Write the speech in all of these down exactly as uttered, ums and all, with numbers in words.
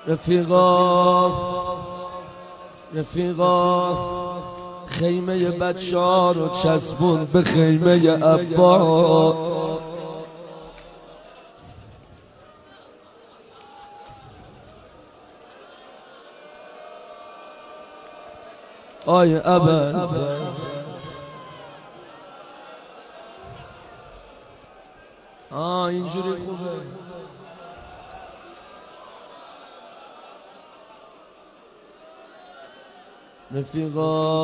رفیقا رفیقا خیمه بچه ها رو چسبون به خیمه عباس. آی ابوالفضل آه اینجوری خوبه. رفیقا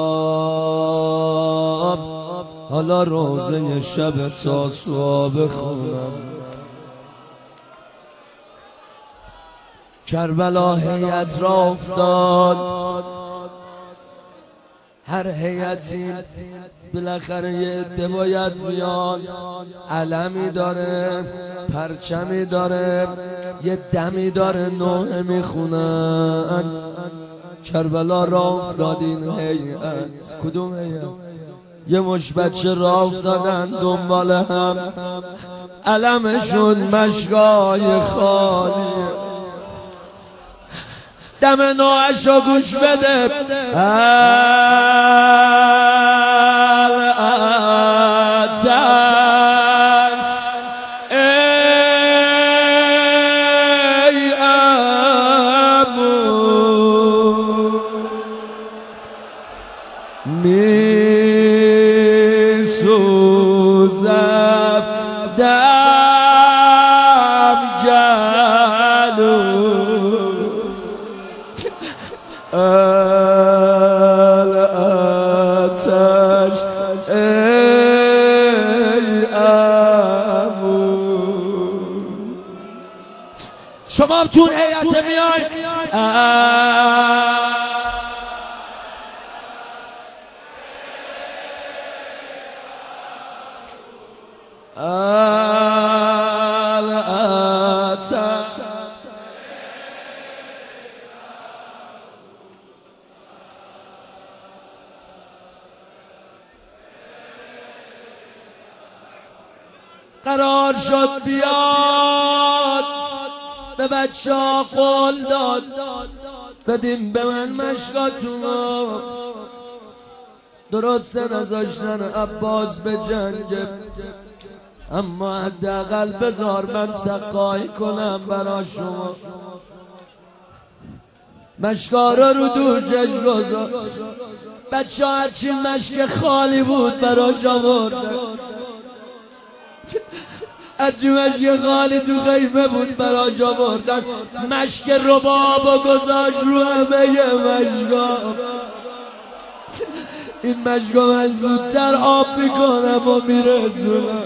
حالا روزه شب تاسوعا بخونم. کربلا هیئت را افتاد، هر هیئتی بالاخره یه عده باید میان، علمی داره، پرچمی داره، یه دمی داره، نوحه میخونن. کربلا را افتاد این هیئت. کدوم هیئت؟ یه مش بچه را افتادن دنبال هم، علمشون مشگای خالیه. دم نوعش رو گوش بده. الاتش ای عمو می سوزد دم جلو. الاتش ای عمو. شما هم تون هیئت میاین. قرار شد بیاد، به بچه ها قول داد بدیم به من مشقاتونو. درسته نذاشتن عباس به جنگ، اما حداقل بذار من سقایی کنم برا شما. مشقا رو رو دوشش گذار. بچه ها هرچی مشق خالی بود براش آورده، هرچی مشک خالی تو خیمه بود براش آوردن. مشک رباب و گذاشت رو همه مشکا. این مشکا من زودتر آب میکنم و میرسونم.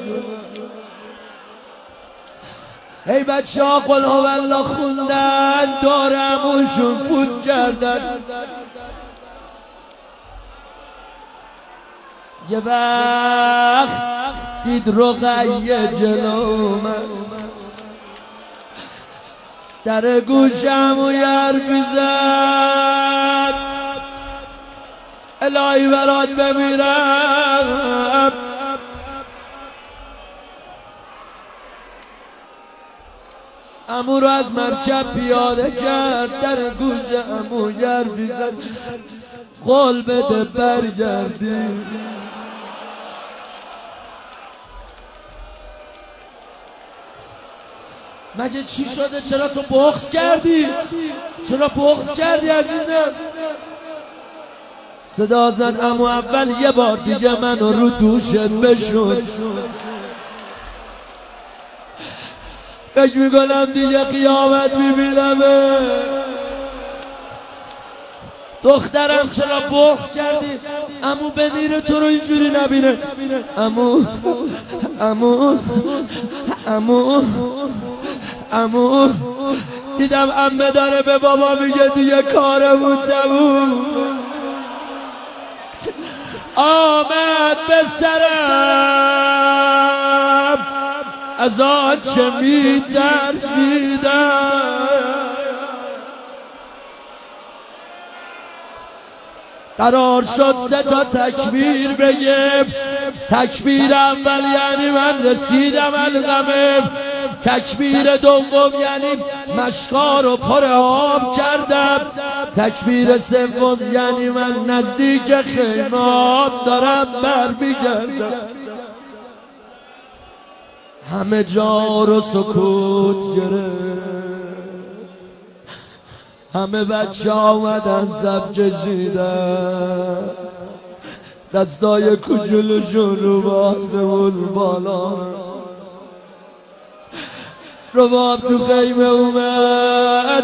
ای بچه ها قل هوالله خوندن، دارموشون فوت کردن. یه وقت دید رقیه جلو من، در گوشم و یه حرفی زد. الهی برات بمیرم. عمو رو از مرکب پیاده کرد، در گوش عمو یه حرفی زد. قول بده برگردی. مگه چی شده؟ چرا تو بغض کردی؟ چرا بغض کردی عزیزم؟ صدا زد عمو اول یه بار دیگه منو رو دوشت بشون. فکر میکنم دیگه قیامت میبینمه. دخترم چرا بغض کردی؟ عمو بمیره تو رو اینجوری نبینه. عمو عمو عمو عمو دیدم عمه داره به بابا میگه دیگه کارمون تموم. آمد به سرم از آنچه میترسیدم. قرار شد سه تا تکبیر بگم. تکبیر اول یعنی من رسیدم القمه. تکبیر دوم یعنی مشقا رو پر آب کردم. تکبیر سوم یعنی من نزدیک خیمات دارم برمیگردم. همه جا رو سکوت گرفت. همه بچه آمدن صف کشیدن، دستای کوچولوشون رو به آسمون بالا. رباب تو خیمه اومد،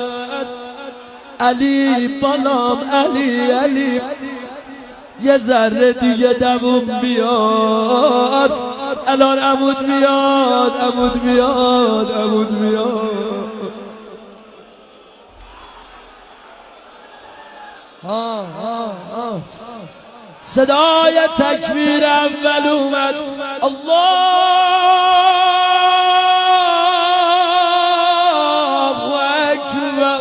علی بالام، علی علی یه ذره دیگه دووم بیاد، الان عمود بیاد، عمود بیاد، عمود بیاد. ها ها ها صدای تکبیر اول اومد، الله اکبر.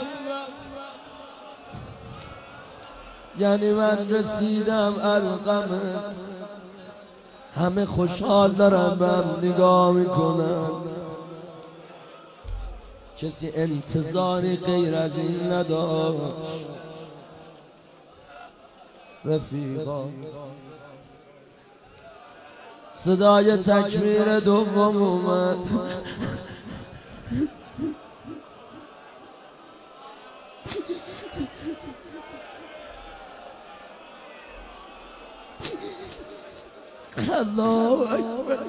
یعنی من رسیدم القمه. همه خوشحال دارن به هم نگاه میکنن. کسی انتظاری غیر از این نداشت. رفیقا صدای تکبیر دوم اومد. الله اکبر.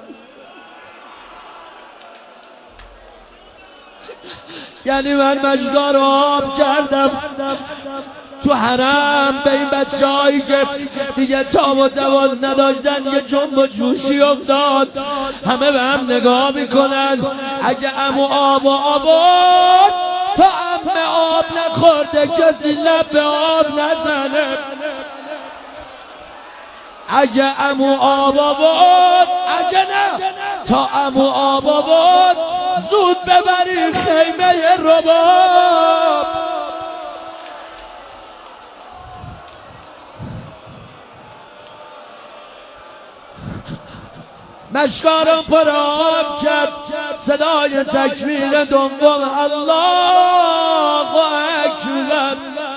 یعنی من مجدا رو آب کردم تو حرم به این بچه هایی که دیگه تاب و توان نداشتن. یه جنب و جوشی افتاد، همه به هم نگاه میکنن. اگه عمو آب و آباد تا عمه آب نخورده کسی لب به آب نزنه. اگه عمو آب آباد، اگه نه تا عمو آب آباد زود ببری خیمه رباب. مشکارم پر آب کرد. صدای تکبیر دوم الله اکبر.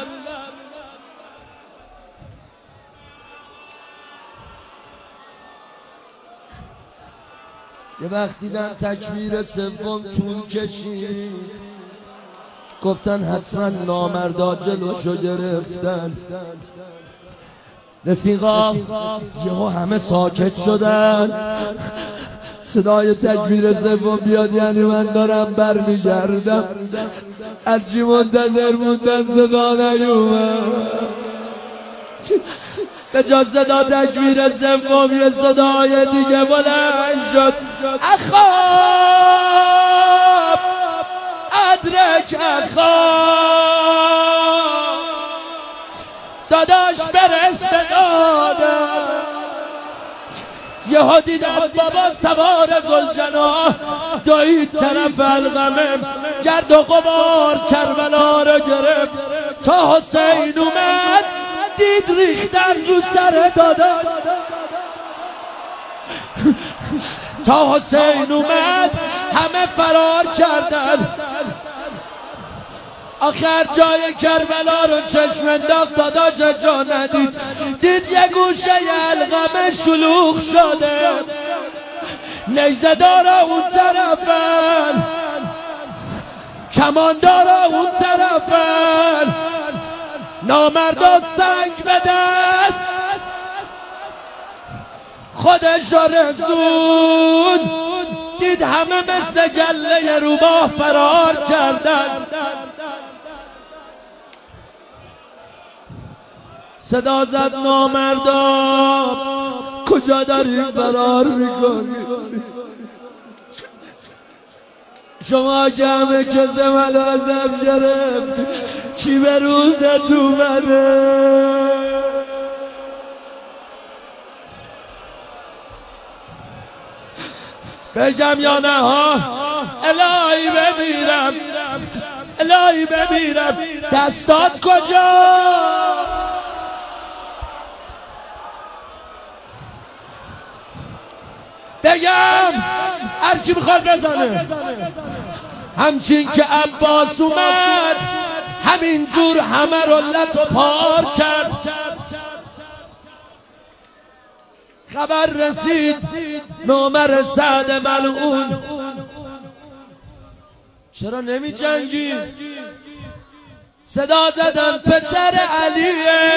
یه وقت دیدن تکبیر سوم طول کشید، گفتن حتما نامردا جلوشو گرفتن. رفیقا یهو همه ساکت شدن. صدای تکبیر سوم بیاد یعنی من دارم برمیگردم. هرچی منتظر موندن صدا نیومد. به جا صدا تکبیر سوم یه صدای دیگه بلند شد، اخاب ادرک اخاب. داداش برست دادم. یهو دیدم بابا سوار زلجناح دوید طرف القمه، گرد و غبار کربلا رو گرفت. تا حسین اومد دید ریختن رو سر داداش. تا حسین اومد همه فرار کردن. آخر جای کربلا رو چشم انداخت، داداش جا ندید. دید یه گوشه القمه شلوغ شده، نیزه دارا اون طرفن، کمان دارا اون طرفن. نامردا سنگ به دست خودش را رسون. دید همه مثل گله روباه فرار کردن. صدا زد نامردا کجا داری فرار میکنی؟ شما که همه کس ملازم گرفت چی به روزت اومده؟ بگم یا نه ها؟ الهی بمیرم، الهی بمیرم. دستات کجا؟ بگم هر کی میخواد بزنه. همچین که عباس اومد همینجور همه رو لط و پار کرد. خبر رسید به عمر سعد ملعون، چرا نمی جنگی؟ صدا زدن پسر علیه.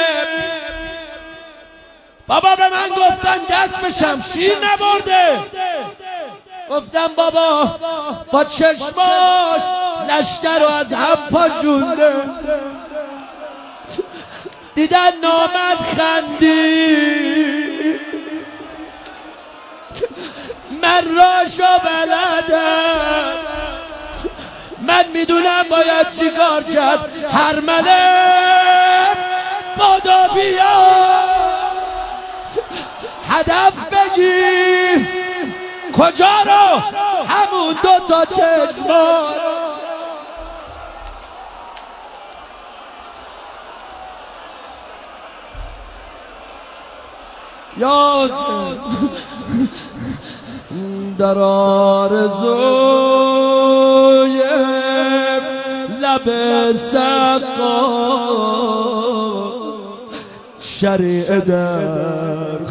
بابا به من گفتن دست به شمشیر نبرده. گفتم بابا با چشماش لشکر رو از هم پاشونده. دیدن نامد خندی، من راشو بلدم، من میدونم باید چی کار کرد. هر ملک بادا بیا هدف بگیر. کجا رو؟ همون دو تا چشما. یا حسین در آرزوی لب سقا شریعه در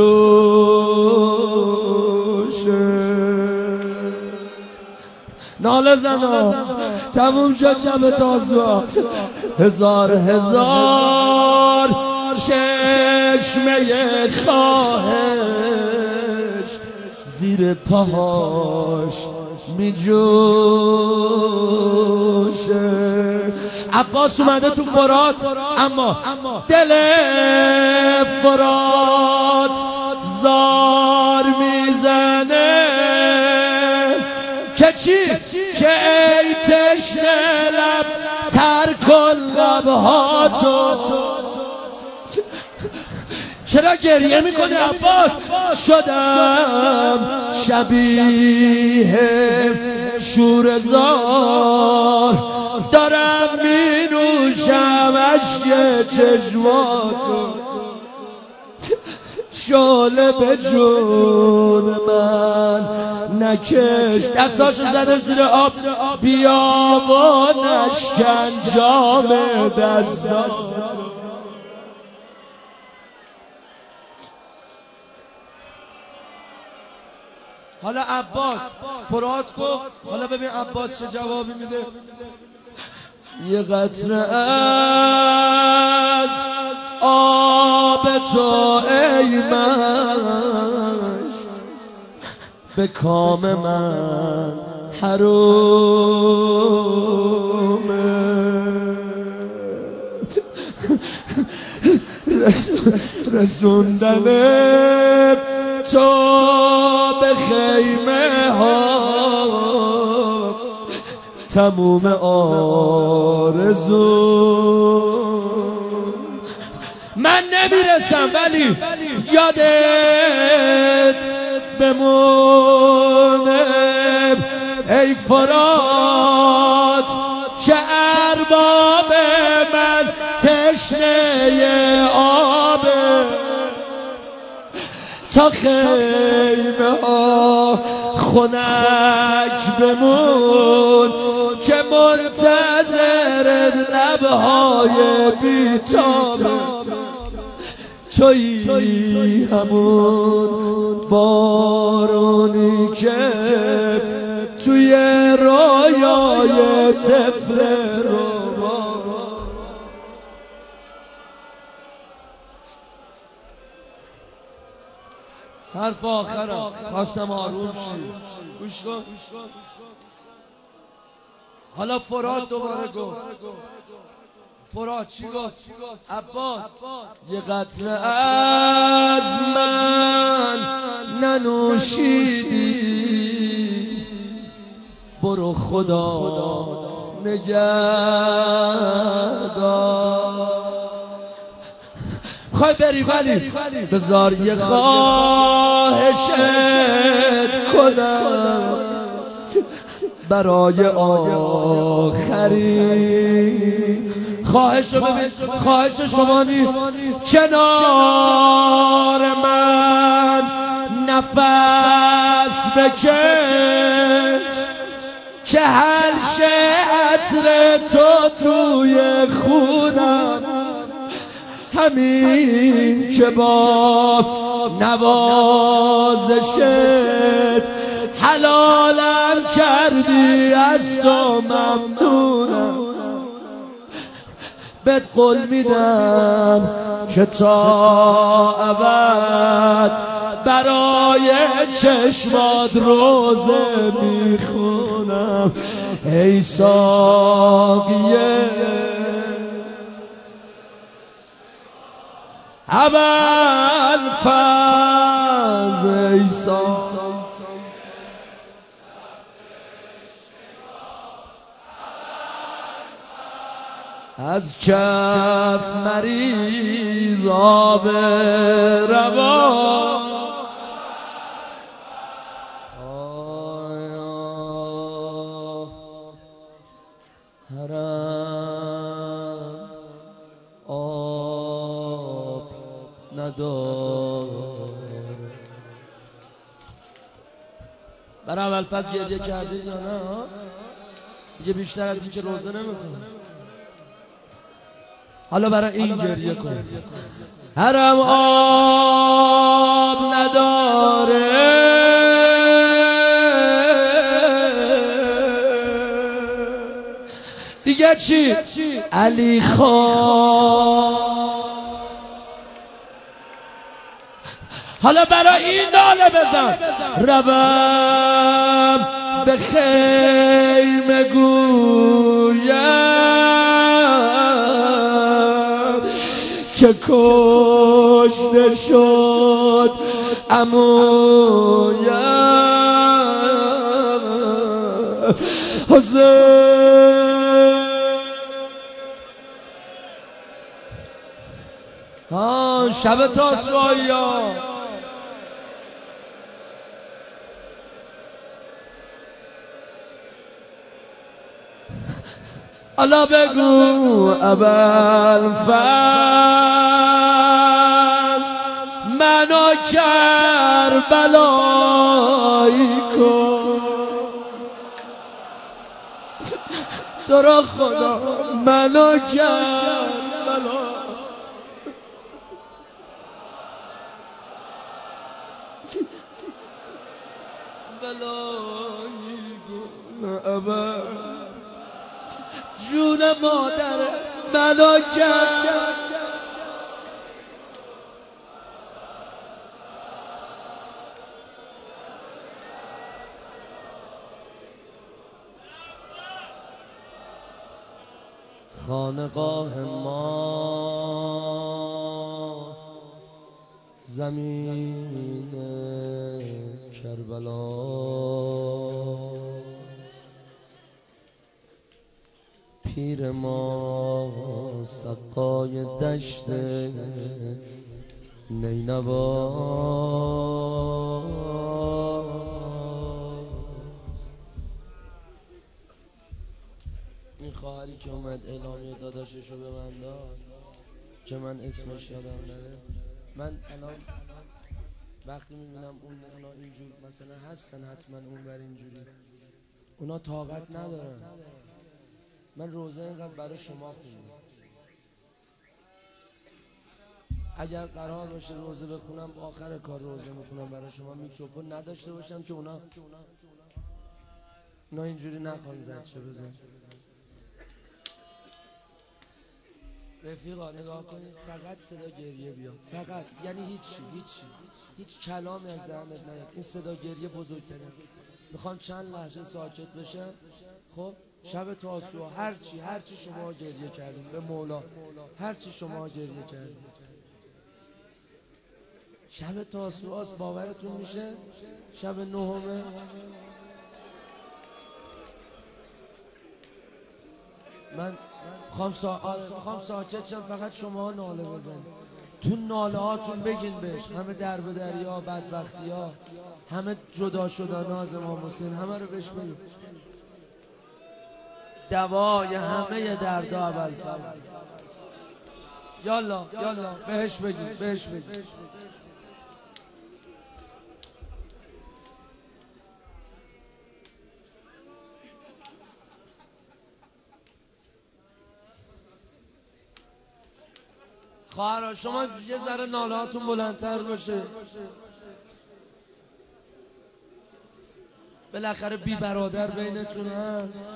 خروشه. ناله زنا تموم شد شب تازه. هزار هزار چشمه خواهش زیر پاهاش می جوشه. عباس اومده تو فرات، اما دل فرات زار میزنه که چی؟ که ای تشنه لب تر کن لبهاتو. چرا گریه میکنه عباس؟ شدم شبیه شورزار، دارم می نوشم اشک چشماتو. شعله به جون من نکش، دستاشو زده زیر آب. بیا و نشکن جام دستاتو. حالا عباس فرات گفت، حالا ببین عباس چه جوابی میده. یه قطره از آب تو ای من به کام من حرومه. رسوندن تو به خیمه ها تموم آرزو. من نمیرسم ولی یادت بمونه ای فرات که ارباب من تشنه آبه. تا خیمه ها خنک بمون که منتظر لبهای بی‌تابه. تویی همون بارونی که توی رویای طفل رو حرف آخرم خواستم آروم شید. گوش کن. حالا فرات دوباره گفت. فرات چی گفت؟ عباس یه قطره از من ننوشیدی، برو خدا نگهدار. خواهی بری ولی بذار یه خواهشت کنم برای آخری. خواهش رو ببین، خواهش شما نیست، کنار من نفس بکش که حلش عطر تو توی خونم، همین که با نوازشت حلالم کردی، از تو ممنونم. بهت قول میدم که تا ابد برای چشمات روزه میخونم. ای ساقیه ابوالفضل، ای ساقیه از کف مریض آب روان، حرم آب نداره. برای ابوالفضل گریه کردید یا نه؟ دیگه بیشتر از این که روزه نمیخونه. حالا برای این گریه کن. حرم آب نداره، دیگه چی؟ علی خان. حالا برای این ناله بزن. روم به خیمه گویم که کشته شد عمویم حسین. آه شب تاسوعی ها الله بگو ابوالفضل منو کربلایی کن، تو را خدا منو کربلایی کن. جون مادر منو کرد خانقاه ما زمین کربلا، پیر ما سقای دشت نینواست. این خواهری که اومد اعلامیه داداششو به من داد که من اسمش یادم نره، من الان وقتی میبینم اون اونا اینجور مثلا هستن حتما اون بر اینجوری اونا طاقت ندارن. من روزه اینقدر برای شما خوندم، اگر قرار باشه روزه بخونم آخر کار روزه میخونم برای شما، میکروفون نداشته باشم که اونا اونا اینجوری نخوان زد چه بزن. رفیقا نگاه کنید فقط صدا گریه بیاد، فقط، یعنی هیچی هیچی هیچ کلامی از دهنت نیاد، این صدا گریه بزرگتره. میخوام چند لحظه ساکت بشم. خب شب تاسوعا هرچی هرچی شما گریه کردیم به مولا، هرچی شما گریه کردیم شب تاسوعاست، باورتون میشه؟ شب نهمه من میخوام سا... آره. ساکت شم، فقط شما ناله بزنید، تو ناله هاتون بگین بهش. همه در به دریا، بدبختی ها، همه جدا شدن از امام حسین، همه رو بهش بگین. دوای همه دردا ابوالفضل. یالا یالا بهش بگین، بهش بگین. خواهرها شما یه ذره ناله هاتون بلندتر باشه. بالاخره بی برادر بینتون هست.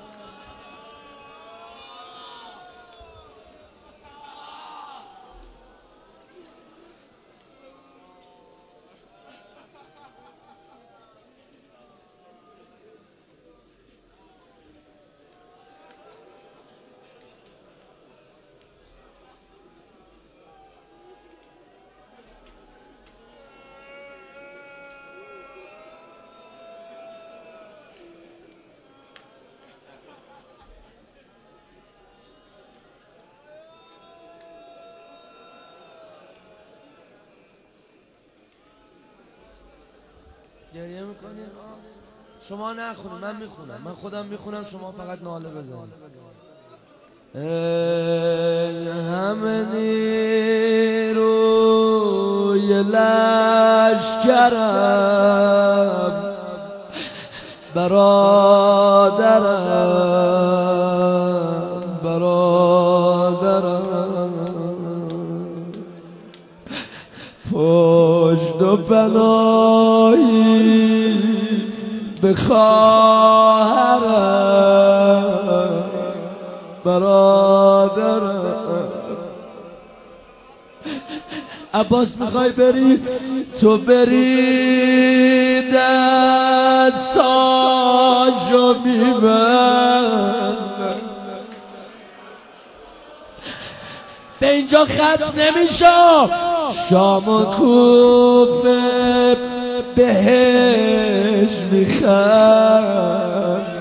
گریه میکنین؟ شما نخونید، من میخونم، من خودم میخونم، شما فقط ناله بزنید. ای همه نیروی لشکرم برادرم برادرم پشت و پناهی به خواهرم برادرم. عباس میخوای بری تو بری دستاشو میبند به اینجا ختم نمیشه. شام و کوفه بهش میخند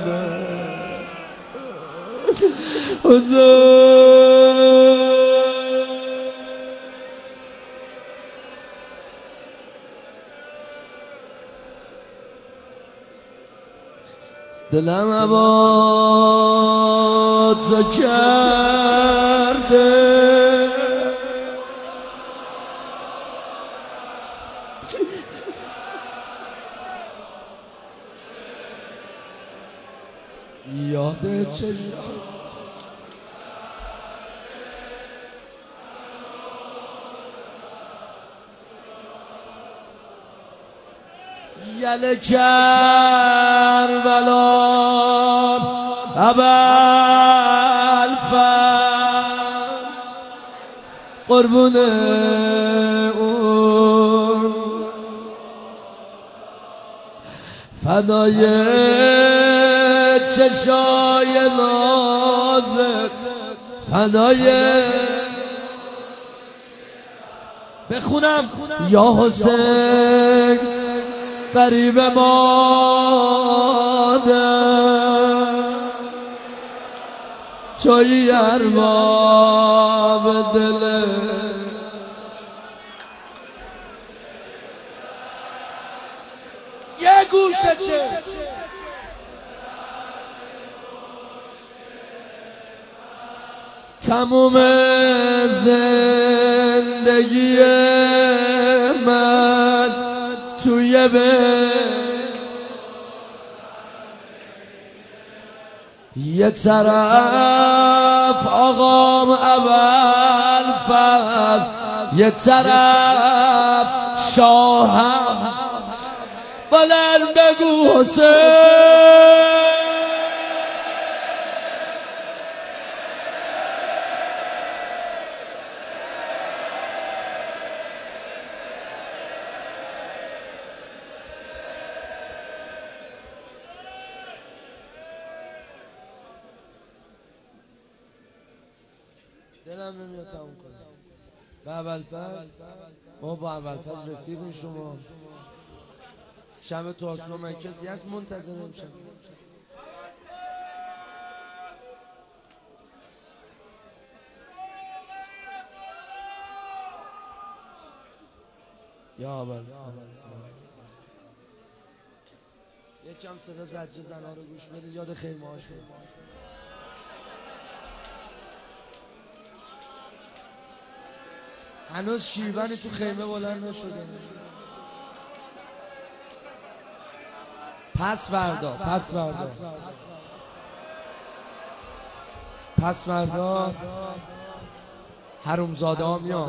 حضور دلم عباد تو کرده یاد چشم یل کربلا ابوالفضل قربون اون فدای چشای نازت فدای بخونم یا حسین قریب مادر توی ارباب دل یه گوشه چه تموم زندگی من توی به یه طرف آقام ابوالفضل یه طرف شاهم بلند بگو حسین دلم نمیاد تموم کنم به ابوالفضل ما با ابوالفضل رفیقیم شما شب تو آسمان من کسی هست منتظر نمیشم یا ابوالفضل یکم صدا زجر زنها رو گوش بده یاد خیمه هاشون هنوز شیونی تو خیمه بلند نشده پس فردا پس فردا پس فردا حرومزاده ها میان،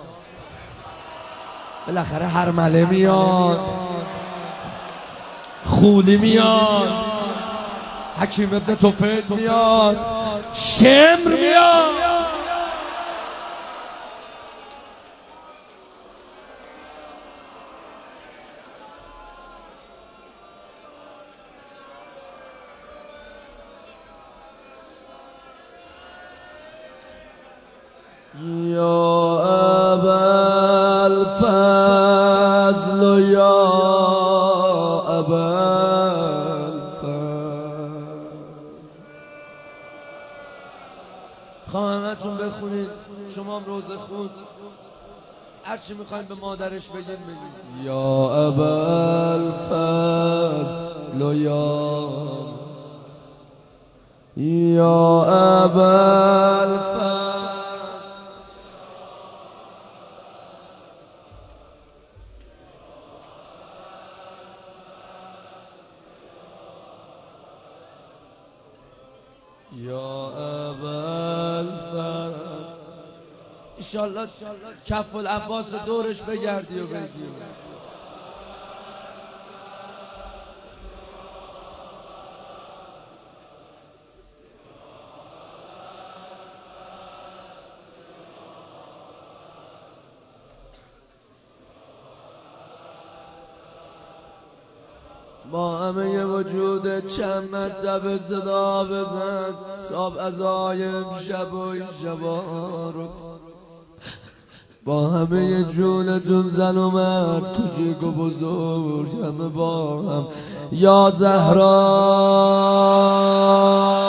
بالاخره هرمله میاد، خولی میاد، حکیم ابن توفیل میاد، شمر میاد. یا ابوالفضل یا ابوالفضل. خواهم همتون بخونید، شما هم روزه خون هرچی میخواین به مادرش بگین بگین. یا ابوالفضل یا یا ابوالفضل یا ابوالفضل. انشالله کف العباس دورش بگردی و بگی. با همه وجود چند مرتبه صدا بزن صاحب ازای امشب و این شبا رو. با همه جونتون زن و مرد کوچیک و بزرگ همه با هم یا زهرا